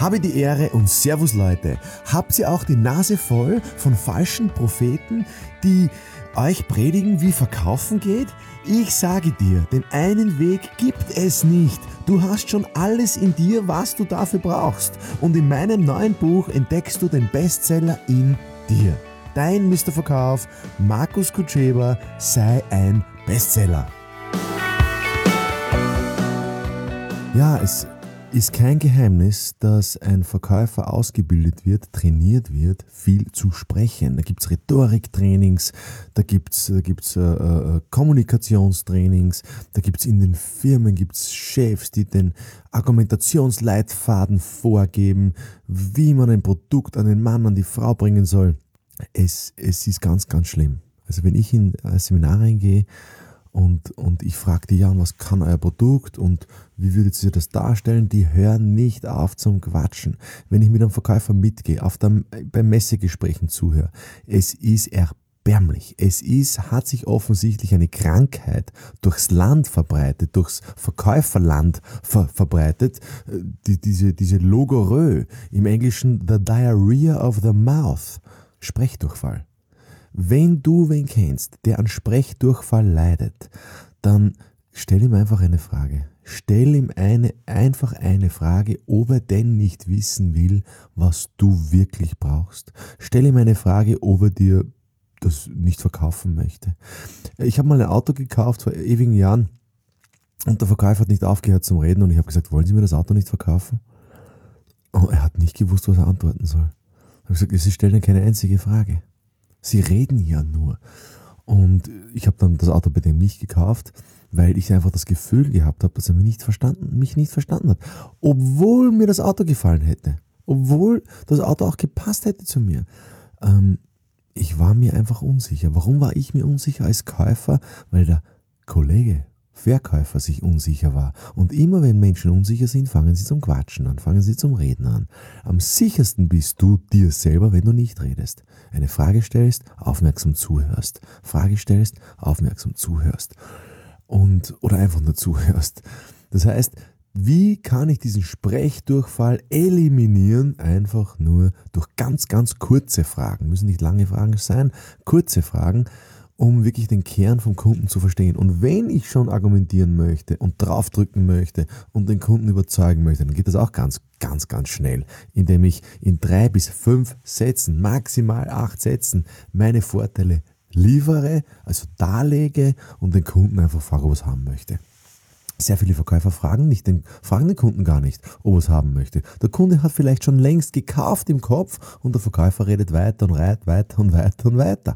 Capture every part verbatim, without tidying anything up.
Habe die Ehre und Servus Leute. Habt ihr auch die Nase voll von falschen Propheten, die euch predigen, wie Verkaufen geht? Ich sage dir, den einen Weg gibt es nicht. Du hast schon alles in dir, was du dafür brauchst. Und in meinem neuen Buch entdeckst du den Bestseller in dir. Dein Mister Verkauf, Markus Kutscheba, sei ein Bestseller. Ja, es ist kein Geheimnis, dass ein Verkäufer ausgebildet wird, trainiert wird, viel zu sprechen. Da gibt es Rhetoriktrainings, da gibt es da gibt's, äh, äh, Kommunikationstrainings, da gibt es in den Firmen gibt's Chefs, die den Argumentationsleitfaden vorgeben, wie man ein Produkt an den Mann, an die Frau bringen soll. Es, es ist ganz, ganz schlimm. Also wenn ich in ein Seminar reingehe, Und, und ich frage die, ja, was kann euer Produkt und wie würdet ihr das darstellen? Die hören nicht auf zum Quatschen. Wenn ich mit einem Verkäufer mitgehe, auf der, bei Messegesprächen zuhöre, es ist erbärmlich. Es ist, hat sich offensichtlich eine Krankheit durchs Land verbreitet, durchs Verkäuferland ver, verbreitet, die, diese, diese Logorrhoe, im Englischen the diarrhea of the mouth, Sprechdurchfall. Wenn du wen kennst, der an Sprechdurchfall leidet, dann stell ihm einfach eine Frage. Stell ihm eine, einfach eine Frage, ob er denn nicht wissen will, was du wirklich brauchst. Stell ihm eine Frage, ob er dir das nicht verkaufen möchte. Ich habe mal ein Auto gekauft vor ewigen Jahren und der Verkäufer hat nicht aufgehört zum Reden und ich habe gesagt, wollen Sie mir das Auto nicht verkaufen? Und er hat nicht gewusst, was er antworten soll. Ich habe gesagt, Sie stellen keine einzige Frage. Sie reden ja nur. Und ich habe dann das Auto bei dem nicht gekauft, weil ich einfach das Gefühl gehabt habe, dass er mich nicht verstanden, mich nicht verstanden hat. Obwohl mir das Auto gefallen hätte. Obwohl das Auto auch gepasst hätte zu mir. Ähm, ich war mir einfach unsicher. Warum war ich mir unsicher als Käufer? Weil der Kollege, Verkäufer, sich unsicher war. Und immer wenn Menschen unsicher sind, fangen sie zum Quatschen an, fangen sie zum Reden an. Am sichersten bist du dir selber, wenn du nicht redest. Eine Frage stellst, aufmerksam zuhörst. Frage stellst, aufmerksam zuhörst. Und, oder einfach nur zuhörst. Das heißt, wie kann ich diesen Sprechdurchfall eliminieren? Einfach nur durch ganz, ganz kurze Fragen. Müssen nicht lange Fragen sein, kurze Fragen, um wirklich den Kern vom Kunden zu verstehen. Und wenn ich schon argumentieren möchte und draufdrücken möchte und den Kunden überzeugen möchte, dann geht das auch ganz, ganz, ganz schnell, indem ich in drei bis fünf Sätzen, maximal acht Sätzen, meine Vorteile liefere, also darlege und den Kunden einfach frage, ob er es haben möchte. Sehr viele Verkäufer fragen, nicht den, fragen den Kunden gar nicht, ob er es haben möchte. Der Kunde hat vielleicht schon längst gekauft im Kopf und der Verkäufer redet weiter und reitet weiter und weiter und weiter.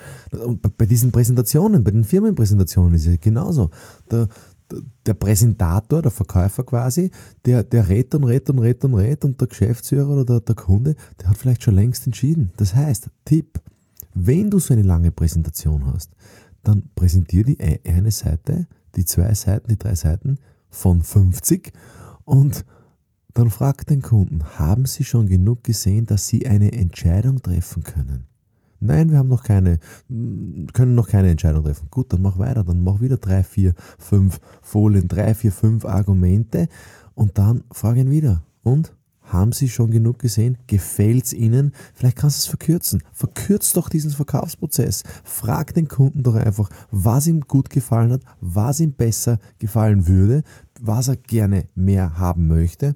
Und bei diesen Präsentationen, bei den Firmenpräsentationen ist es genauso. Der, der, der Präsentator, der Verkäufer quasi, der, der redet und redet und redet und redet und der Geschäftsführer oder der, der Kunde, der hat vielleicht schon längst entschieden. Das heißt, Tipp, wenn du so eine lange Präsentation hast, dann präsentier die eine Seite, die zwei Seiten, die drei Seiten von fünfzig und dann frag den Kunden, haben Sie schon genug gesehen, dass Sie eine Entscheidung treffen können? Nein, wir haben noch keine, können noch keine Entscheidung treffen. Gut, dann mach weiter, dann mach wieder drei, vier, fünf Folien, drei, vier, fünf Argumente und dann frag ihn wieder. Und? Haben Sie schon genug gesehen? Gefällt's Ihnen? Vielleicht kannst du es verkürzen. Verkürz doch diesen Verkaufsprozess. Frag den Kunden doch einfach, was ihm gut gefallen hat, was ihm besser gefallen würde, was er gerne mehr haben möchte,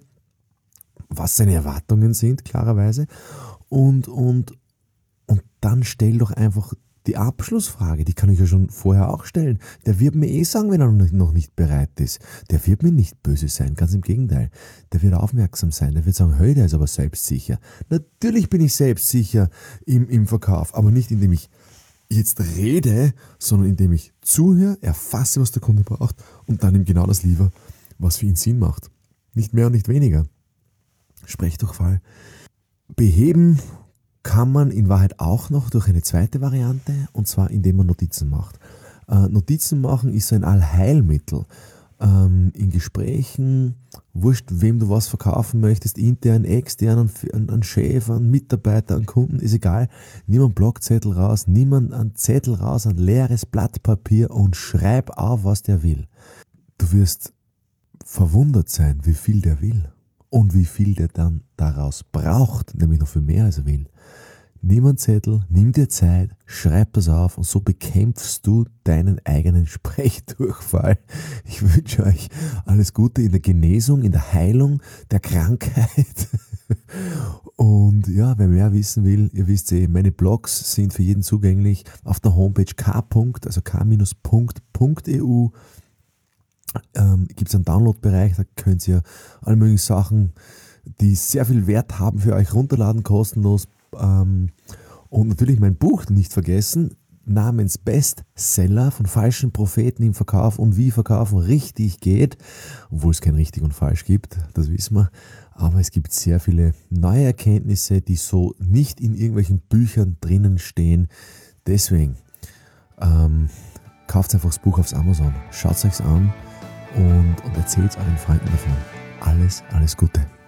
was seine Erwartungen sind, klarerweise. Und, und, und dann stell doch einfach die Abschlussfrage, die kann ich ja schon vorher auch stellen. Der wird mir eh sagen, wenn er noch nicht bereit ist. Der wird mir nicht böse sein, ganz im Gegenteil. Der wird aufmerksam sein, der wird sagen, hey, der ist aber selbstsicher. Natürlich bin ich selbstsicher im, im Verkauf, aber nicht indem ich jetzt rede, sondern indem ich zuhöre, erfasse, was der Kunde braucht und dann ihm genau das liefere, was für ihn Sinn macht. Nicht mehr und nicht weniger. Sprechdurchfall beheben kann man in Wahrheit auch noch durch eine zweite Variante, und zwar indem man Notizen macht. Äh, Notizen machen ist so ein Allheilmittel. Ähm, in Gesprächen, wurscht, wem du was verkaufen möchtest, intern, extern, an, an Chef, an Mitarbeiter, an Kunden, ist egal. Nimm einen Blockzettel raus, nimm einen Zettel raus, ein leeres Blatt Papier und schreib auf, was der will. Du wirst verwundert sein, wie viel der will. und wie viel der dann daraus braucht, nämlich noch viel mehr als er will. Nimm einen Zettel, nimm dir Zeit, schreib das auf und so bekämpfst du deinen eigenen Sprechdurchfall. Ich wünsche euch alles Gute in der Genesung, in der Heilung der Krankheit. Und ja, wer mehr wissen will, ihr wisst eh, meine Blogs sind für jeden zugänglich auf der Homepage k. also k-punkt.eu. Ähm, gibt es einen Download-Bereich, da könnt ihr alle möglichen Sachen, die sehr viel Wert haben, für euch runterladen, kostenlos. Ähm, und natürlich mein Buch nicht vergessen, namens Bestseller von falschen Propheten im Verkauf und wie Verkaufen richtig geht, obwohl es kein richtig und falsch gibt, das wissen wir, aber es gibt sehr viele neue Erkenntnisse, die so nicht in irgendwelchen Büchern drinnen stehen. Deswegen ähm, kauft einfach das Buch aufs Amazon, schaut es euch an und, und erzählt euren Freunden davon. Alles, alles Gute.